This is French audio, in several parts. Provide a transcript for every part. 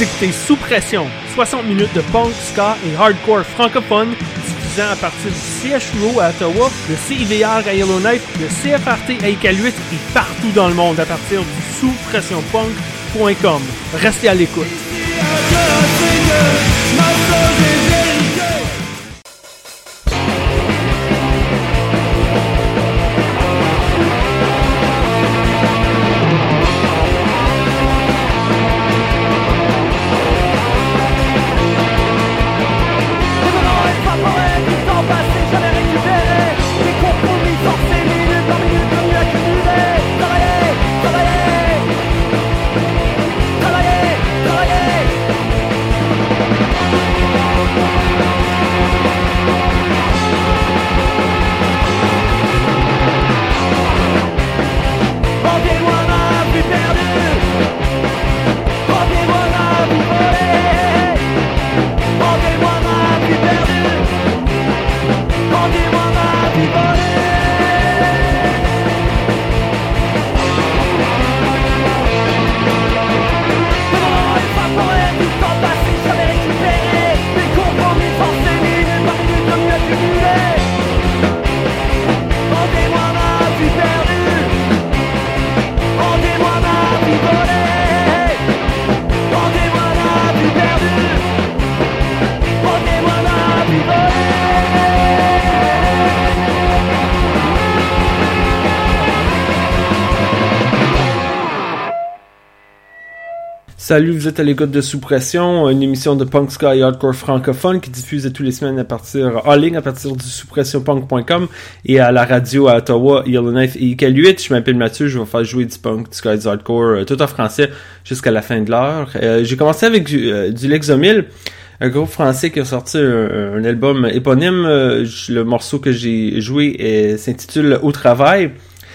Vous écoutez Sous Pression, 60 minutes de punk, ska et hardcore francophone, diffusant à partir du CHUO à Ottawa, le CIVR à Yellowknife, le CFRT à Iqaluit et partout dans le monde à partir du souspressionpunk.com. Restez à l'écoute. Salut, vous êtes à l'écoute de Sous Pression, une émission de punk, ska et hardcore francophone qui diffuse tous les semaines en ligne à partir du souspressionpunk.com et à la radio à Ottawa, Yellowknife et Iqaluit. Je m'appelle Mathieu, je vais faire jouer du punk, du ska et du hardcore, tout en français jusqu'à la fin de l'heure. J'ai commencé avec du Lexomil, un groupe français qui a sorti un album éponyme. Le morceau que j'ai joué s'intitule Au travail.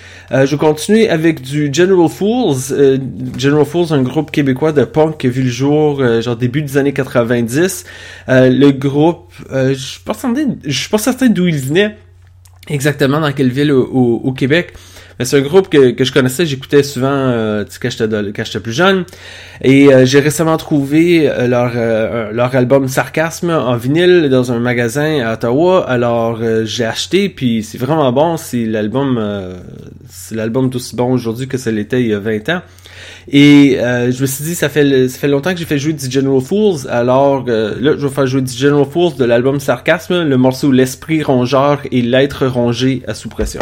Je continue avec du General Fools. General Fools, un groupe québécois de punk qui a vu le jour genre début des années 90. Le groupe, je suis pas certain d'où il venait exactement, dans quelle ville au Québec. Mais c'est un groupe que je connaissais, j'écoutais souvent quand j'étais plus jeune. Et j'ai récemment trouvé leur album Sarcasme en vinyle dans un magasin à Ottawa. Alors j'ai acheté, puis c'est vraiment bon. L'album est aussi bon aujourd'hui que ça l'était il y a 20 ans. Et je me suis dit, ça fait longtemps que j'ai fait jouer du General Fools. Alors là, je vais faire jouer du General Fools de l'album Sarcasme, le morceau L'esprit rongeur et l'être rongé à sous pression.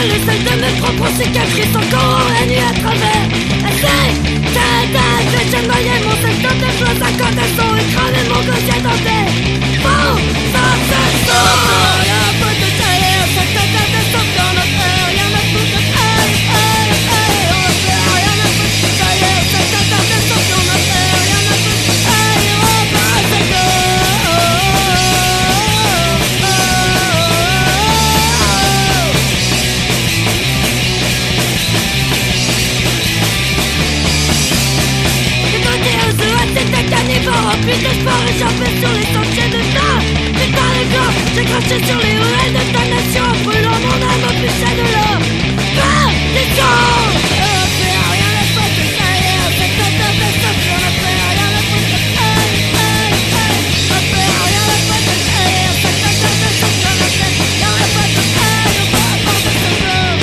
les celles de mes propres cicatrices encore la nuit à travers. Essaye, que je noyais mon secteur de choses à quand elles sont écrasées mon gosier dentaire. Bon, ça c'est ça. Y'a un peu de taille, ça t'a de sauf qu'on a peur. Y'en a tout de taille, on a peur. Y'en a peu de taille, ça t'a de sauf qu'on a peur. Y'en a peu de taille, on va se go. C'était carnivore, rempli d'espoir et j'avais sur les sentiers de temps. Putain les gars, j'ai craché sur les ruelles de ta nation, brûlant mon âme au plus de l'or. Perdition. Rien n'est pas de taille, c'est ta tête de stop, on a fait rien n'est pas de taille. On fait rien n'est pas de taille, c'est ta tête de stop, on a fait rien n'est pas de taille, on va avoir de ce bloc.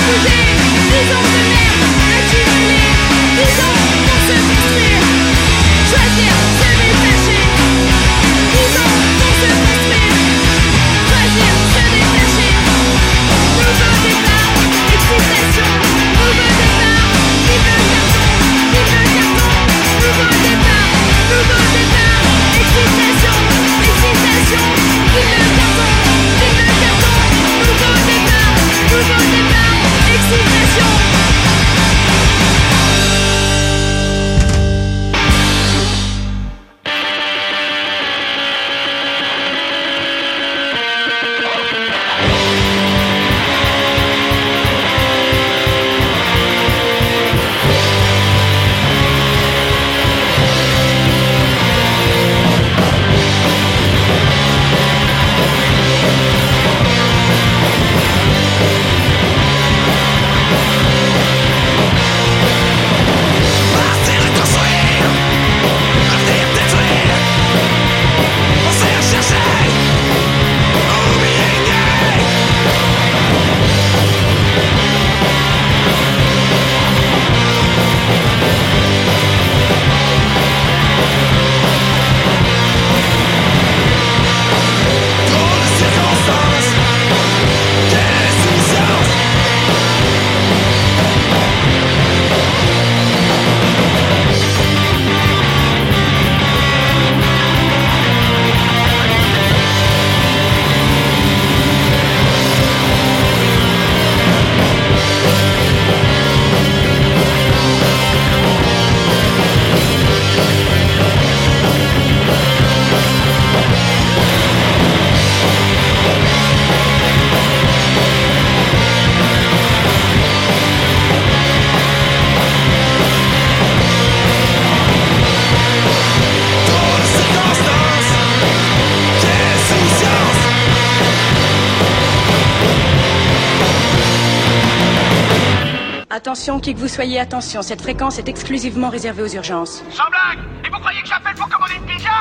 Attention, qui que vous soyez, attention, cette fréquence est exclusivement réservée aux urgences. Sans blague! Et vous croyez que j'appelle pour commander une pizza?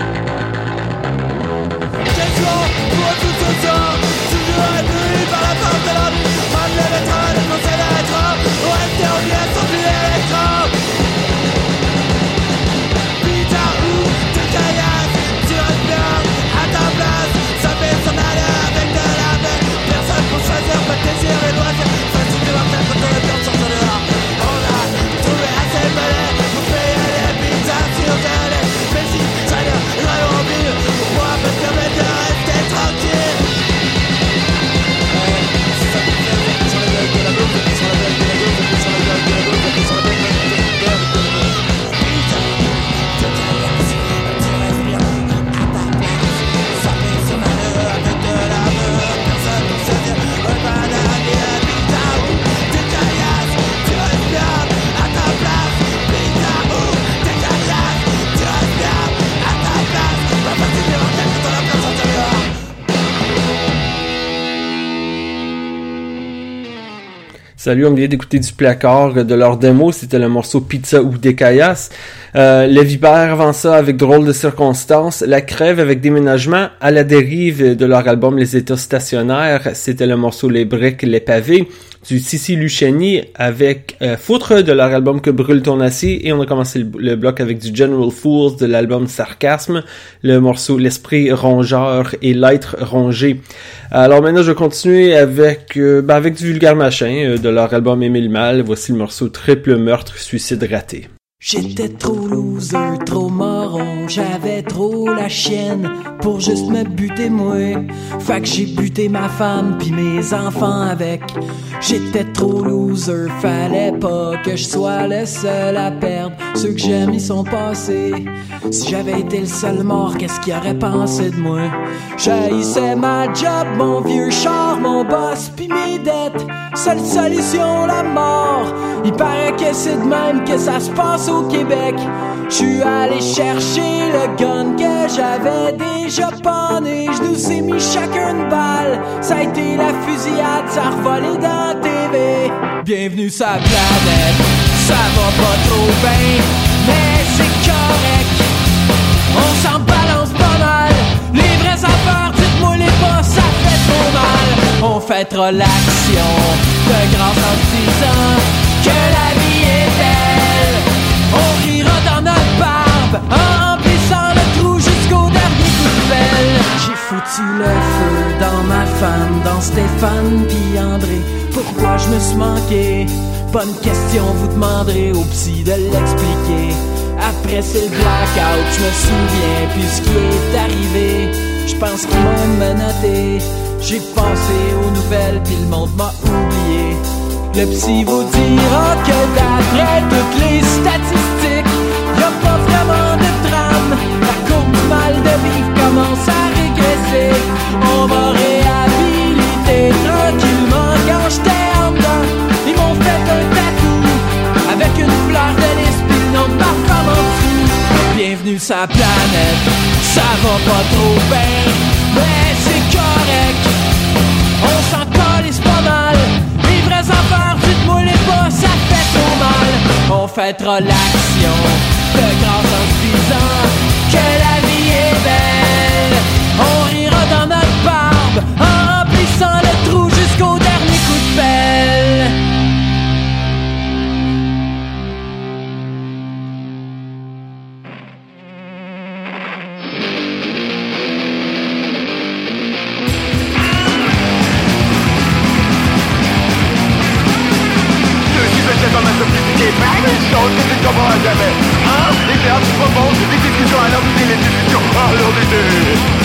Quel jour pour tout ce temps, toujours ébloui par la force de l'homme. Ramener le train, dénoncer le rétro, ou rester en lien sans plus l'électro. Pizza ou te caillasses, tu restes bien à ta place. Ça fait s'en aller avec de la veine. Personne pour choisir, pas de désir et loisir. Facile de voir peut-être quand on est bien de sortir dehors. On a trouvé assez balai pour payer les pizzas surgelées. Mais si ça vient, je vais au milieu. Pourquoi me permettre de rester tranquille? Si ça vous fait sur la gueule de la bouffe, sur la gueule de la bouffe, sur la gueule de la bouffe, sur la gueule de la bouffe. Pizza, te traverse, tu restes bien à ta place. Ça fait ce malheur avec de la meuf. Personne pour se dire, banane et un pizza ou te caillasses, tu restes bien à ta place. Pizza ou te caillasses, tu restes bien à ta place. Pas facile de rentrer quand on a plein de sortir dehors. Salut, on vient d'écouter du Placard de leur démo, c'était le morceau Pizza ou Decayas. Les Vipères avant ça avec Drôle de circonstances, La Crève avec Déménagement, À la dérive de leur album Les États stationnaires, c'était le morceau Les Briques, les Pavés, du Sissi Luciani avec Foutre de leur album Que brûle ton acier, et on a commencé le bloc avec du General Fools de l'album Sarcasme, le morceau L'Esprit rongeur et L'être rongé. Alors maintenant je vais continuer avec du Vulgaire Machin de leur album Émile Mal. Voici le morceau Triple meurtre, suicide raté. J'étais trop loser, trop moron, j'avais trop la chienne pour juste me buter moi. Fait que j'ai buté ma femme pis mes enfants avec. J'étais trop loser, fallait pas que je sois le seul à perdre. Ceux que j'aime ils sont passés. Si j'avais été le seul mort, qu'est-ce qu'ils auraient pensé de moi? J'haïssais ma job, mon vieux char, mon boss pis mes dettes. Seule solution, la mort. Il paraît que c'est de même que ça se passe au Québec. J'suis allé chercher le gun que j'avais déjà panné. J'nous ai mis chacun une balle. Ça a été la fusillade, ça a revolé dans la TV. Bienvenue sur la planète, ça va pas trop bien, mais c'est correct. On s'en balance pas mal. Les vraies affaires, dites-moi les pas, ça fait trop mal. On fêtera l'action de grâce en se disant que la vie est belle. On rira dans notre barbe en remplissant le trou jusqu'au dernier coup de pelle. J'ai foutu le feu dans ma femme, dans Stéphane pis André. Pourquoi je me suis manqué? Bonne question, vous demanderez au psy de l'expliquer. Après c'est le blackout, je me souviens plus ce qui est arrivé. Je pense qu'ils m'ont menotté. J'ai pensé aux nouvelles puis le monde m'a oublié. Le psy vous dira que d'après toutes les statistiques, y'a pas vraiment de drame. La courbe du mal de vivre commence à régresser. On va réhabiliter tranquillement. Quand j'étais en dedans, ils m'ont fait un tatou avec une fleur de lys pis le nom de ma femme en dessous. Bienvenue sur la planète, ça va pas trop bien, mais c'est correct. On s'en calisse pas mal. Les vraies affaires, tu te moules pas, ça fait trop mal. On fêtera l'action de grâce en se disant que la vie est belle. On rira dans notre barbe en remplissant le trou jusqu'au dernier coup de pelle. Comme un sophistiqué, une chose que tu ne comprendras jamais. Hein? Les verbes se proposent, les discussions à l'heure du thé, les discussions à l'heure du thé.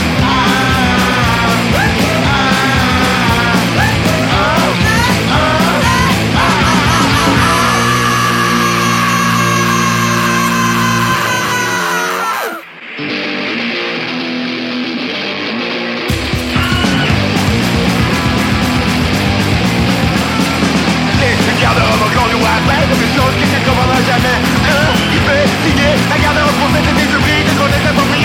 Garde-robe encore nous appelle, une chose que tu ne comprendras jamais. Il fait signer la garde-robe pour cette des ouvriers de qu'on est approprié.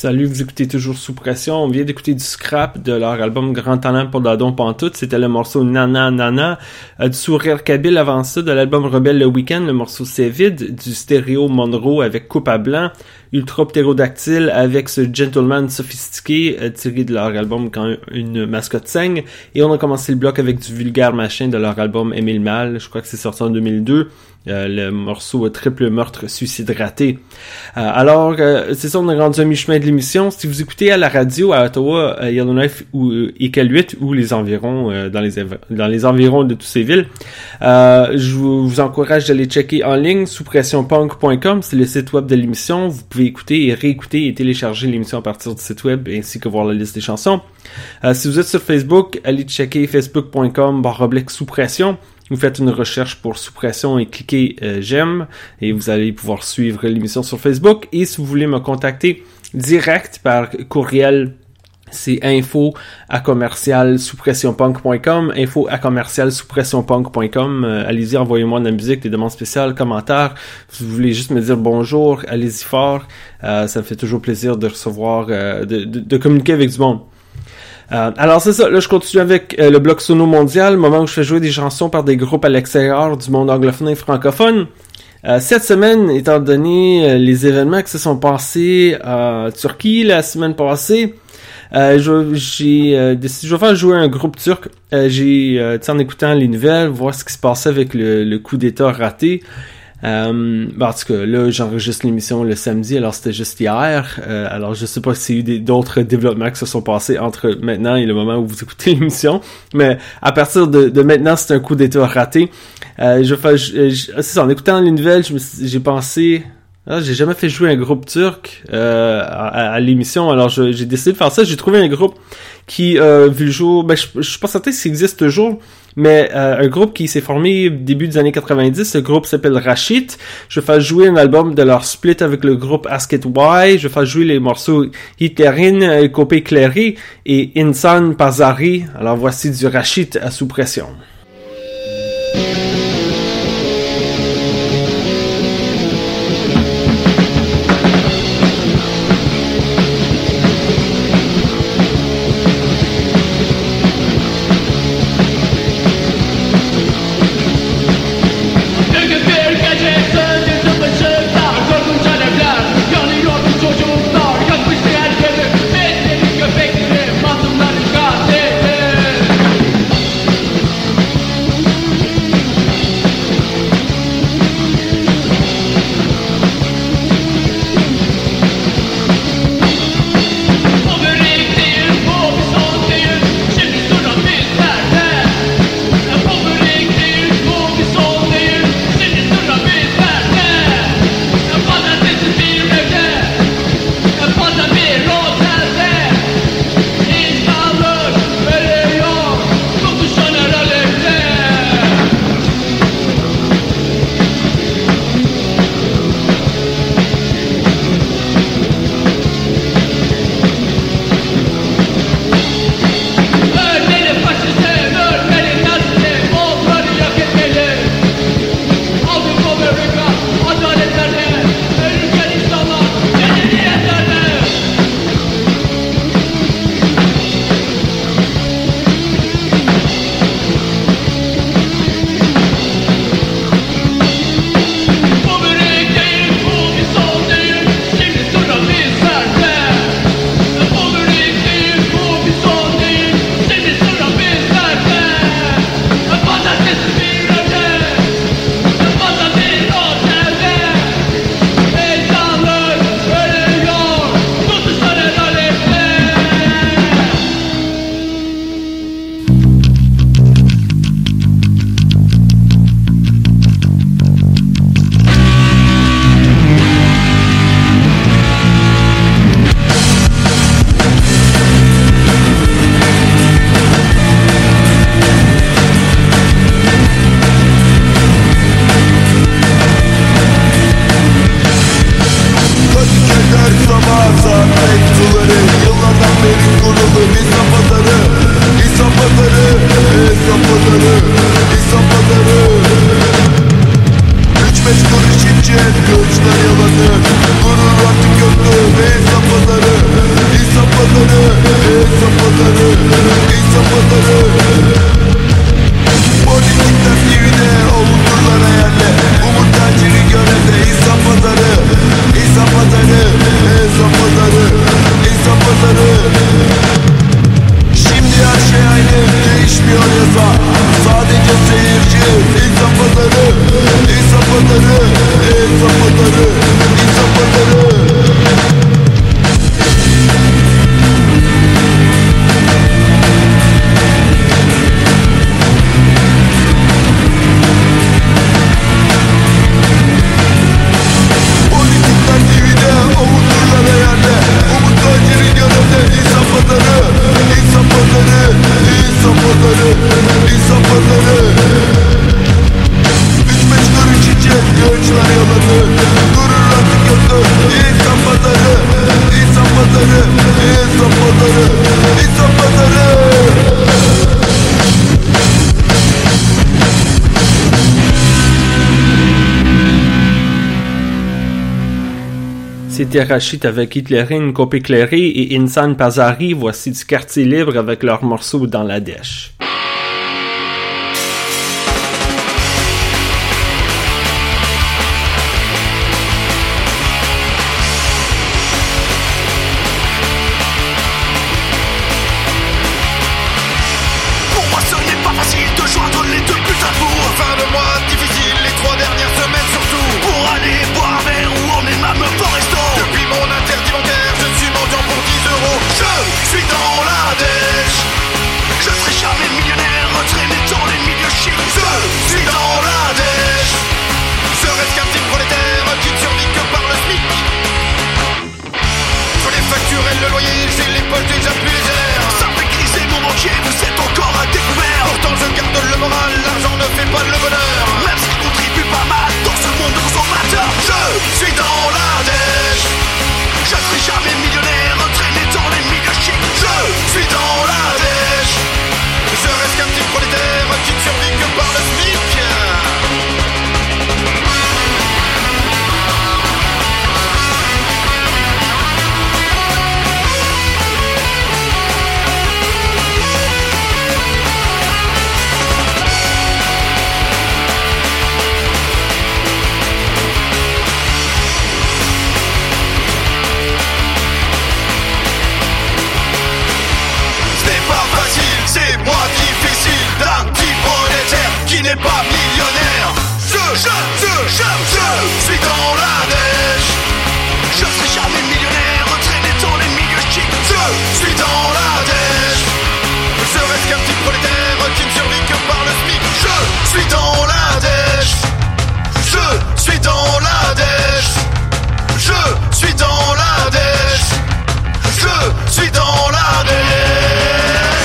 Salut, vous écoutez toujours Sous Pression. On vient d'écouter du scrap de leur album Grand Talent pour Dadon Pantoute. C'était le morceau Nana Nana. Du Sourire Kabyle avant ça, de l'album Rebelle le Week-end, le morceau C'est vide. Du Stéréo Monroe avec Coupe à blanc. Ultra Ptérodactyle avec ce Gentleman sophistiqué tiré de leur album Quand une mascotte saigne. Et on a commencé le bloc avec du Vulgaire Machin de leur album Aimer le mal. Je crois que c'est sorti en 2002. Le morceau Triple meurtre suicide raté. Alors, c'est ça, on est rendu à mi-chemin de l'émission. Si vous écoutez à la radio à Ottawa, Yellowknife ou Iqaluit ou les environs, dans les environs de toutes ces villes, je vous encourage d'aller checker en ligne souspressionpunk.com, c'est le site web de l'émission. Vous pouvez écouter et réécouter et télécharger l'émission à partir du site web ainsi que voir la liste des chansons. Si vous êtes sur Facebook, allez checker facebook.com/sous-pression. Vous faites une recherche pour Sous-pression et cliquez j'aime et vous allez pouvoir suivre l'émission sur Facebook. Et si vous voulez me contacter direct par courriel, c'est info@souspressionpunk.com, info@souspressionpunk.com. Allez-y, envoyez-moi de la musique, des demandes spéciales, commentaires. Si vous voulez juste me dire bonjour, allez-y fort. Ça me fait toujours plaisir de recevoir, de communiquer avec du monde. Alors c'est ça, là je continue avec le bloc Sono Mondial, moment où je fais jouer des chansons par des groupes à l'extérieur du monde anglophone et francophone. Cette semaine, étant donné les événements qui se sont passés en Turquie la semaine passée, j'ai décidé, je vais faire jouer un groupe turc. En écoutant les nouvelles, voir ce qui se passait avec le coup d'état raté. En tout cas, là, j'enregistre l'émission le samedi, alors c'était juste hier. Alors, je sais pas s'il y a eu d'autres développements qui se sont passés entre maintenant et le moment où vous écoutez l'émission. Mais à partir de maintenant, c'est un coup d'état raté. C'est ça, en écoutant les nouvelles, j'ai pensé... j'ai jamais fait jouer un groupe turc à l'émission, alors j'ai décidé de faire ça. J'ai trouvé un groupe qui vu le jour, je suis pas certain s'il existe toujours, mais un groupe qui s'est formé début des années 90. Ce groupe s'appelle Rashid. Je vais faire jouer un album de leur split avec le groupe Ask It Why. Je vais faire jouer les morceaux Hitlerin, Copé Éclairé et Insan Pazari. Alors voici du Rashid à Sous Pression. Thank you. değişmiyor yasa. Sadece seyirci, insan pazarı, insan pazarı, insan pazarı, insan pazarı. Politikler TV'de, umutlular yerde. Umutlar yerin yanında. İnsan pazarı, insan pazarı, insan pazarı, insan pazarı. 3-5 kuruş için gençler yaladı. Durur artık yoktu. İnsan pazarı, insan pazarı, insan pazarı, insan pazarı. C'était Rachid avec Hitlerin, Copé Clairé et Insan Pazari. Voici du Quartier Libre avec leur morceau Dans la Dèche. Pour moi ce n'est pas facile de joindre les deux putains de mots. Fin de mois difficile, les 3 dernières semaines surtout. Pour aller boire un verre ou emmener ma meuf au resto. Depuis mon interdit bancaire, je suis mendiant pour 10 euros. Je suis dans la dèche. Je serai jamais millionnaire, entraîné dans les milieux chics. Je suis dans la dèche. Serait-ce qu'un petit prolétaire qui ne survit que par le SMIC. Sur les factures et le loyer, j'ai les poches déjà plus légères. Ça fait griser mon banquier, vous êtes encore à découvert. Pourtant je garde le moral, l'argent ne fait pas le bonheur. Même s'il contribue pas mal dans ce monde consommateur. Je suis dans la dèche. Je serai jamais millionnaire, entraîné dans les milieux chics. Je suis dans la dèche. Serait-ce qu'un petit prolétaire qui ne survit que par le SMIC. C'est moi difficile d'un petit prolétaire qui n'est pas millionnaire. Je suis dans la dèche. Je serai jamais millionnaire, entraîné dans les milieux chics. Je suis dans la dèche. Serait-ce qu'un petit prolétaire qui ne survit que par le SMIC. Je suis dans la dèche. Je suis dans la dèche. Je suis dans la dèche. Je suis dans la dèche.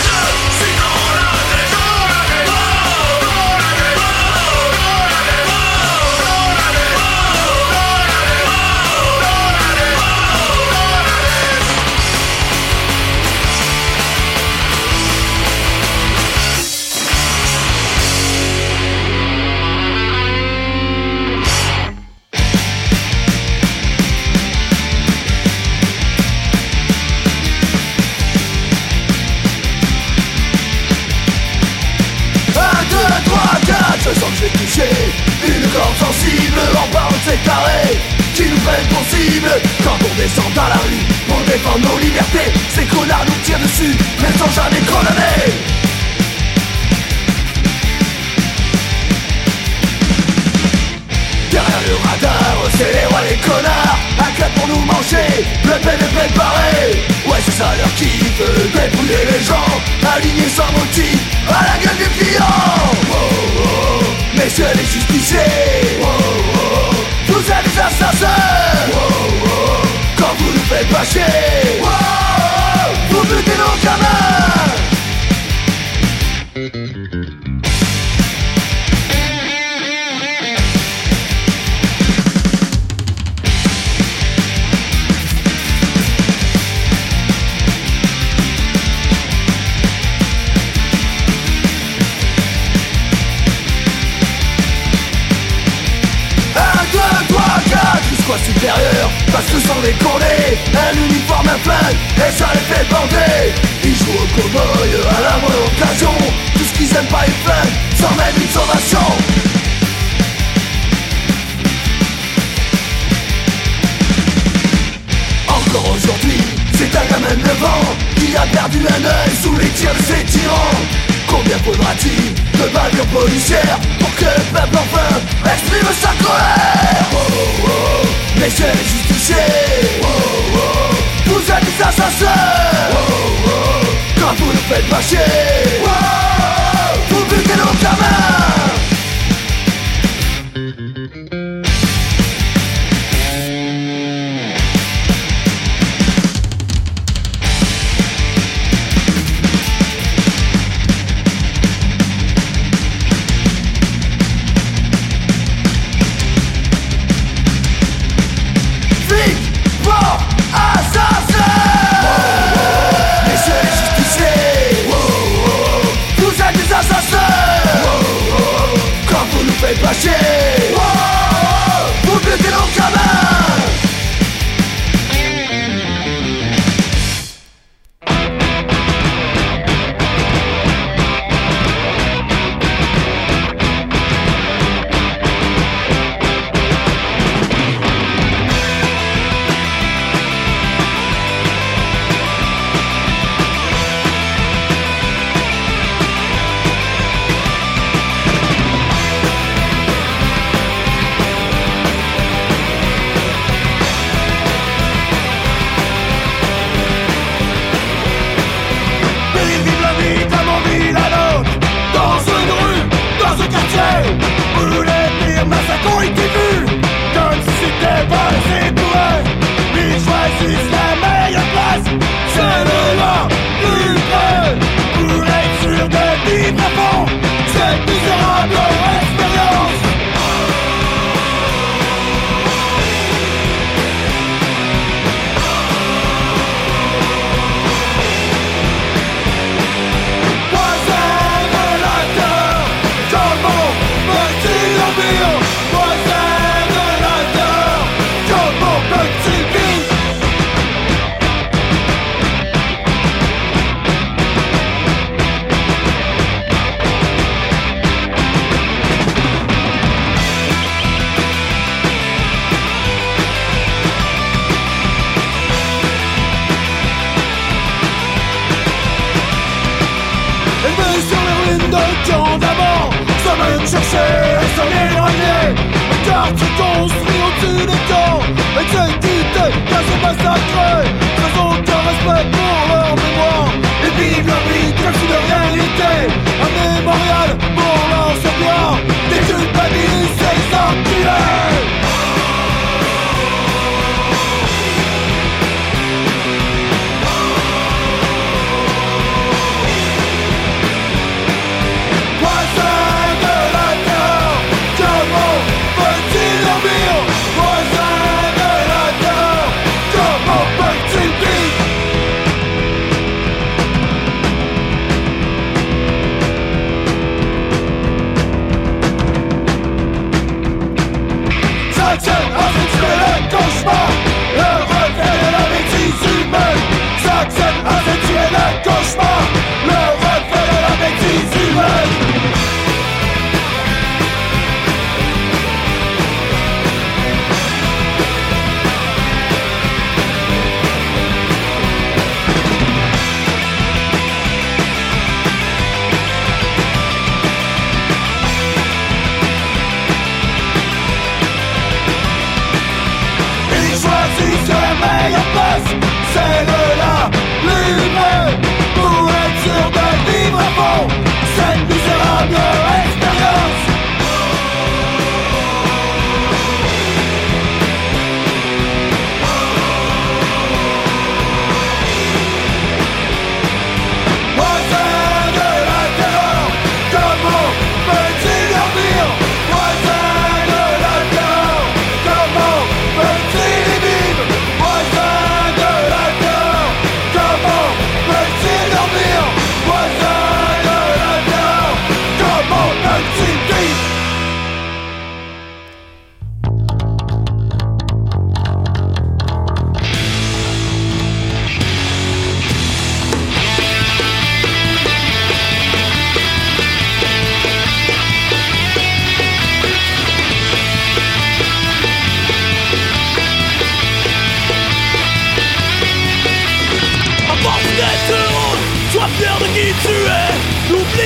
Je sens que j'ai touché une corde sensible en bas de ces carrés qui nous prennent pour cible. Quand on descend dans la rue pour défendre nos libertés, ces connards nous tirent dessus, mais sans jamais condamner. Derrière le radar, c'est les rois les connards, un club pour nous manger, le PV préparé. Ouais c'est ça leur kiff, dépouiller les gens, alignés sans motif, à la gueule du client. Messieurs les justiciers, vous êtes des assassins. Quand vous nous faites pas chier, vous butez nos gamins. Supérieur, parce que sans déconner, un uniforme, un flingue, et ça les fait bander. Ils jouent au cow-boy à la moindre occasion. Tout ce qu'ils aiment pas ils flinguent, sans même une sommation. Encore aujourd'hui, c'est un gamin de 9 ans qui a perdu un œil sous les tirs de ces tyrans. Combien faudra-t-il de bavures policières pour que le peuple enfin exprime sa colère? Messieurs les justiciers, vous êtes des assassins. Quand vous nous faites pas chier, vous butez nos gamins. Faites pas chier, vous butez nos gamins.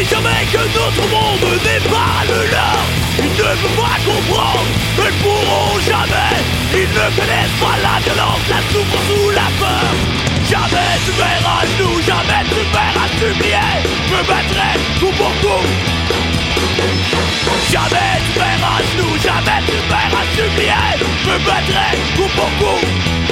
jamais que notre monde n'est pas le leur. Ils ne peuvent pas comprendre, ne le pourront jamais. Ils ne connaissent pas la violence, la souffrance ou la peur. Jamais tu verras à genoux, jamais tu verras supplier. Me battrai coup pour coup. Jamais tu verras à genoux, jamais tu verras supplier. Me battrai coup pour coup.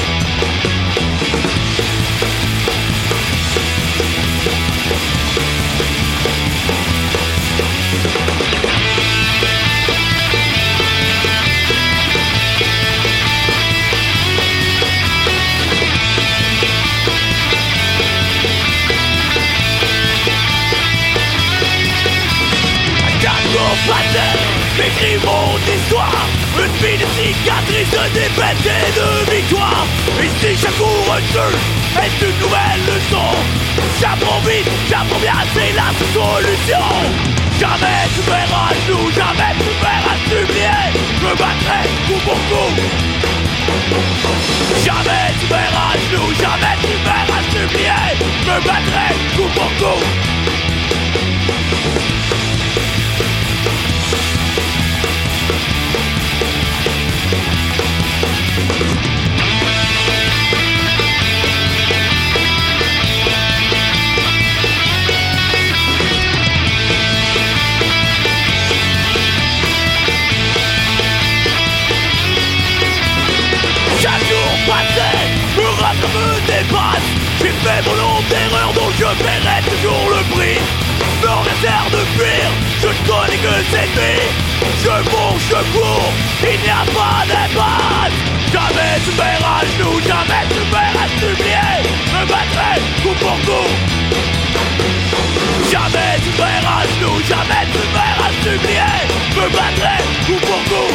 M'écrivons d'histoire, une vie de cicatrices, de défaites et de victoires. Ici chaque courageux est une nouvelle leçon. J'apprends vite, j'apprends bien, c'est la solution. Jamais tu verras à genoux, jamais tu verras supplier. Je me battrai coup pour coup. Jamais tu verras à genoux, jamais tu verras supplier. Je me battrai coup pour coup. Me dépasse. J'ai fait mon nombre d'erreurs dont je paierai toujours le prix. Non rien sert de fuir, je ne connais que cette vie. Je fonce, je cours, il n'y a pas d'impasse. Jamais tu verras à genoux, jamais tu verras supplier. Me battrai coup pour coup. Jamais tu verras à genoux, jamais tu verras supplier. Me battrai coup pour coup.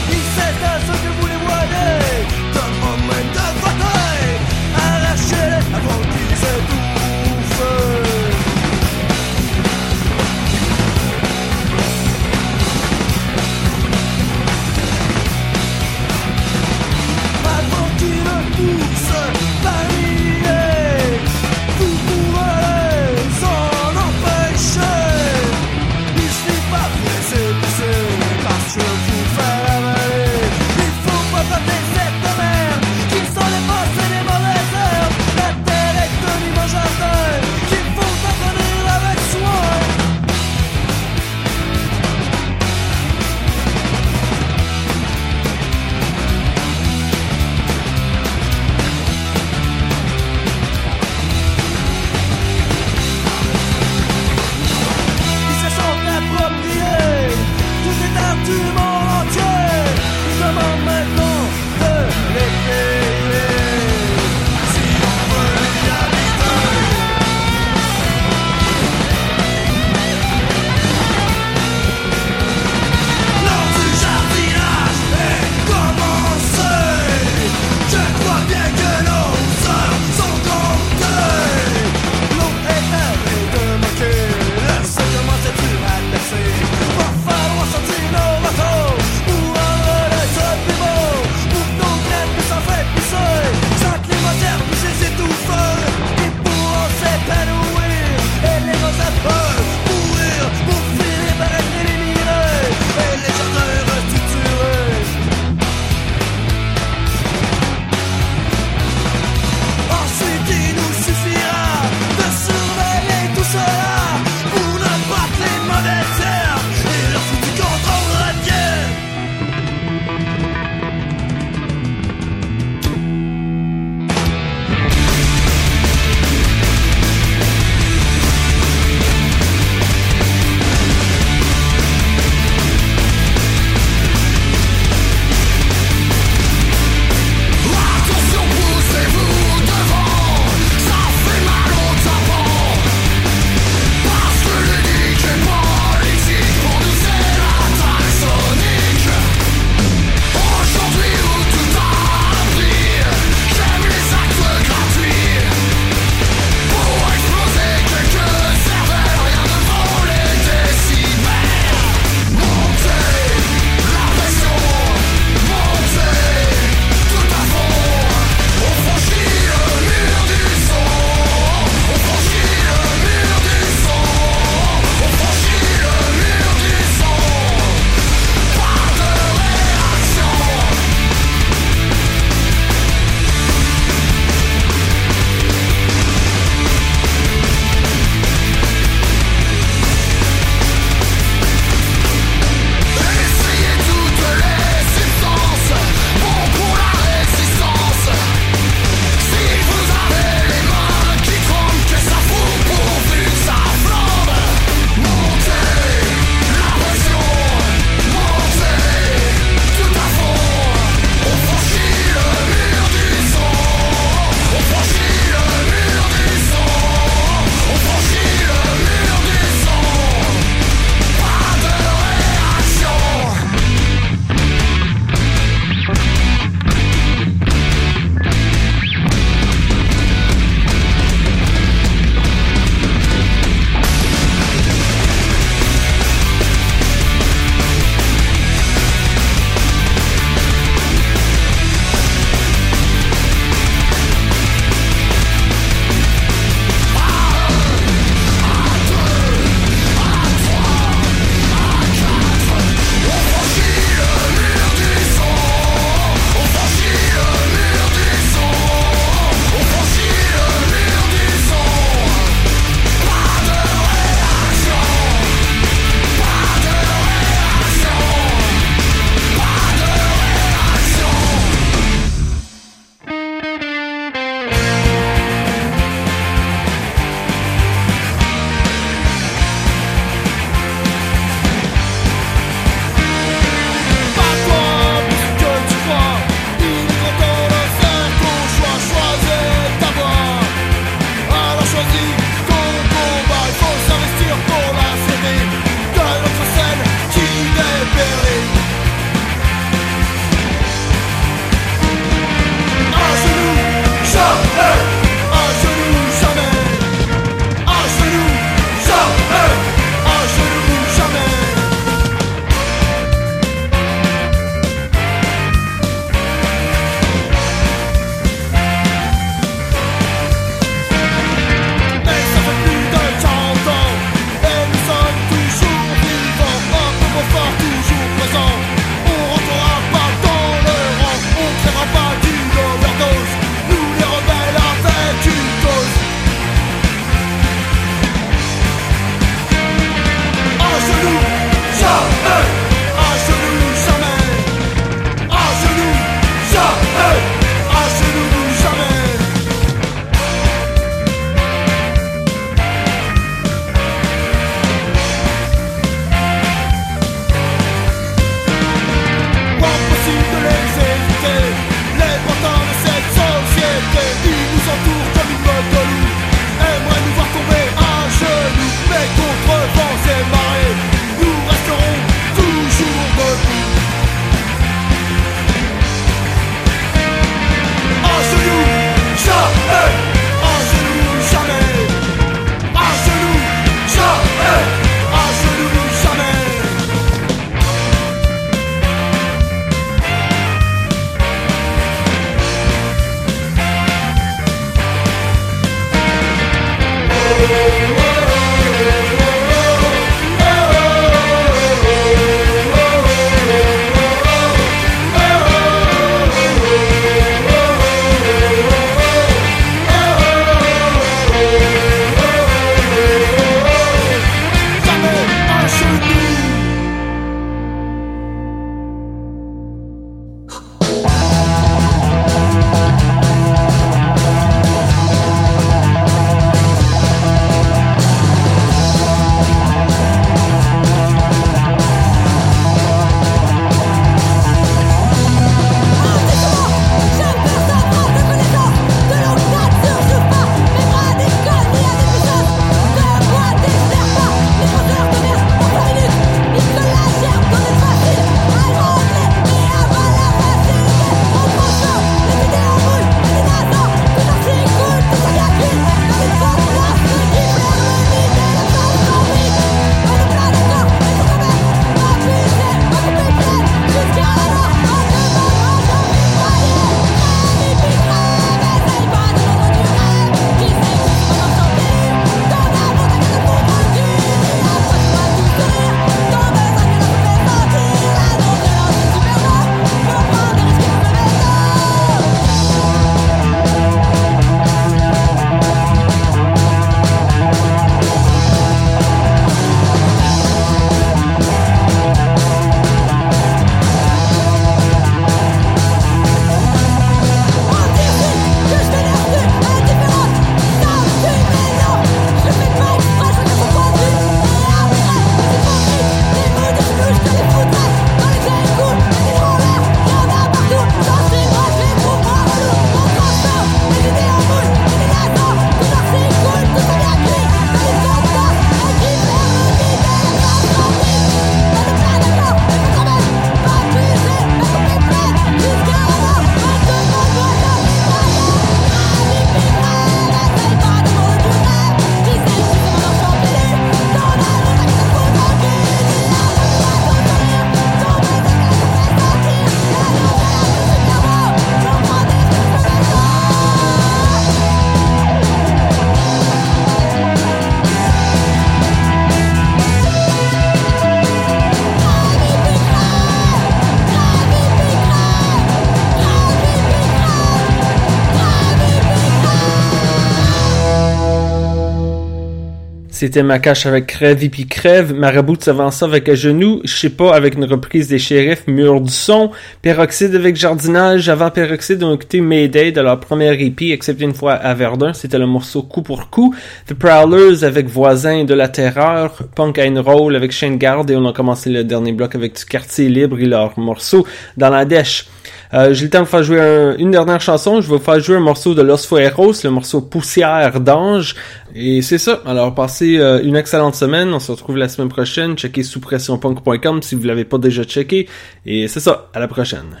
C'était Macache avec Crève et puis Crève, Marabout s'avança avec À genoux, Je sais pas avec une reprise des Shérifs, Mur du son, Peroxyde avec Jardinage, avant Peroxyde on a écouté Mayday de leur première EP, excepté une fois à Verdun, c'était le morceau Coup pour Coup, The Prowlers avec Voisin de la Terreur, Punk and Roll avec Shane Garde et on a commencé le dernier bloc avec du Quartier Libre et leur morceau Dans la Dèche. J'ai le temps de faire jouer une dernière chanson. Je vais vous faire jouer un morceau de Los Fueros, le morceau Poussière d'Ange. Et c'est ça. Alors, passez une excellente semaine. On se retrouve la semaine prochaine. Checkez souspressionpunk.com si vous l'avez pas déjà checké. Et c'est ça. À la prochaine.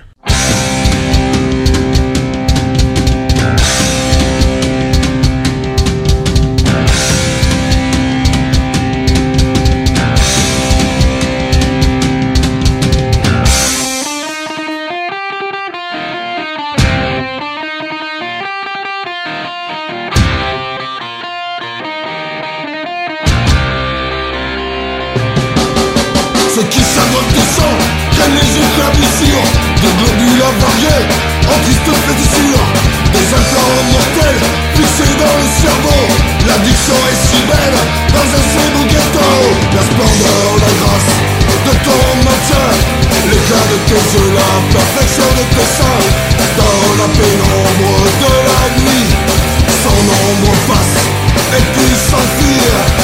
Ceux qui s'abreuvent de sang prennent les éclabissures, des globules avariés en triste fétissure, des implants mortels fixés dans le cerveau. L'addiction est si belle dans un si beau ghetto. La splendeur, la grâce de ton maintien, l'éclat de tes yeux, la perfection de tes seins. Dans la pénombre de la nuit, son ombre passe et puis s'enfuir.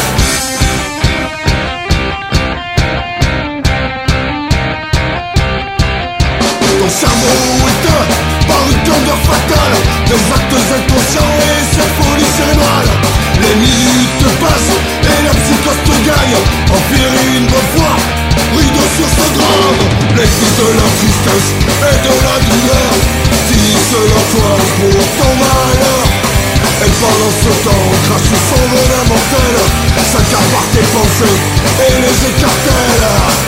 Ton cerveau éteint par une candeur fatale, des actes inconscients et cette folie cérébrale. Les minutes passent et la psychose te gagne. Empire une bonne fois, rideau sur ce drame. Les fils de la tristesse et de la douleur tissent leur toile pour ton malheur. Et pendant ce temps crache son venin mortel, s'accapare tes pensées et les écartèle.